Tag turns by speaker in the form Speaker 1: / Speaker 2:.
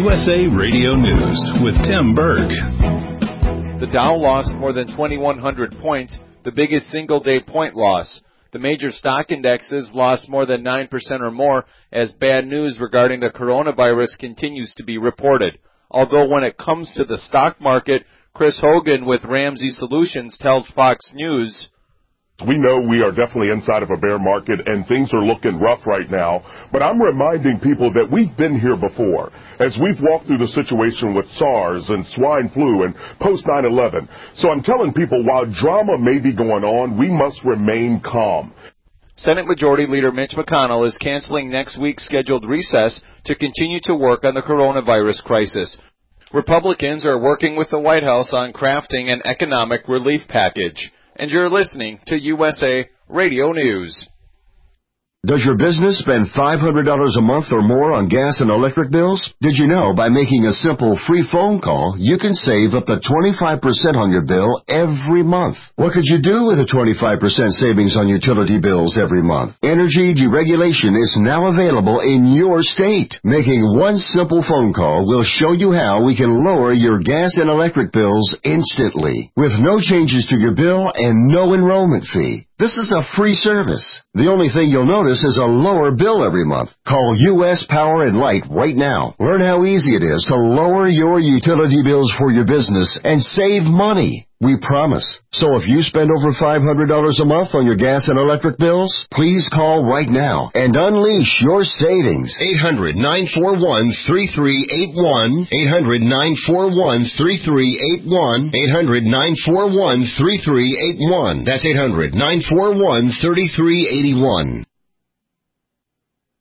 Speaker 1: USA Radio News with Tim Berg.
Speaker 2: The Dow lost more than 2,100 points, the biggest single-day point loss. The major stock indexes lost more than 9% or more as bad news regarding the coronavirus continues to be reported. Although when it comes to the stock market, Chris Hogan with Ramsey Solutions tells Fox News,
Speaker 3: we know we are definitely inside of a bear market and things are looking rough right now, but I'm reminding people that we've been here before. As we've walked through the situation with SARS and swine flu and post 9/11. So I'm telling people while drama may be going on, we must remain calm.
Speaker 2: Senate Majority Leader Mitch McConnell is canceling next week's scheduled recess to continue to work on the coronavirus crisis. Republicans are working with the White House on crafting an economic relief package. And you're listening to USA Radio News.
Speaker 4: Does your business spend $500 a month or more on gas and electric bills? Did you know by making a simple free phone call, you can save up to 25% on your bill every month? What could you do with a 25% savings on utility bills every month? Energy deregulation is now available in your state. Making one simple phone call will show you how we can lower your gas and electric bills instantly, with no changes to your bill and no enrollment fee. This is a free service. The only thing you'll notice is a lower bill every month. Call U.S. Power and Light right now. Learn how easy it is to lower your utility bills for your business and save money. We promise. So if you spend over $500 a month on your gas and electric bills, please call right now and unleash your savings. 800-941-3381. 800-941-3381. 800-941-3381. That's 800-941-3381.